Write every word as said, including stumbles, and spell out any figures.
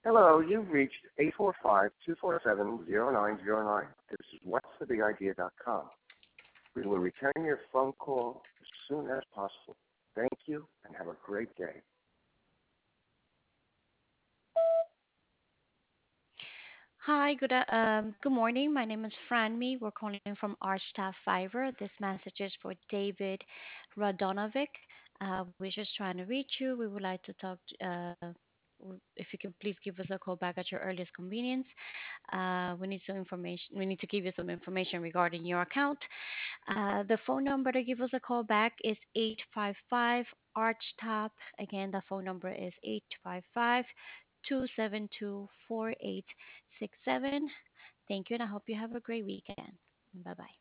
Hello, you've reached eight four five, two four seven, zero nine zero nine. This is what's the big idea dot com. We will return your phone call as soon as possible. Thank you and have a great day. Hi, good uh, um, good morning. My name is Franmi. We're calling from Arch Staff Fiverr. This message is for David Radonovic. Uh, we're just trying to reach you. We would like to talk. Uh, w- if you can please give us a call back at your earliest convenience. Uh, we need some information. We need to give you some information regarding your account. Uh, the phone number to give us a call back is eight five five Arch Top. Again, the phone number is eight five five two seven two four eight six seven. Thank you, and I hope you have a great weekend. Bye bye.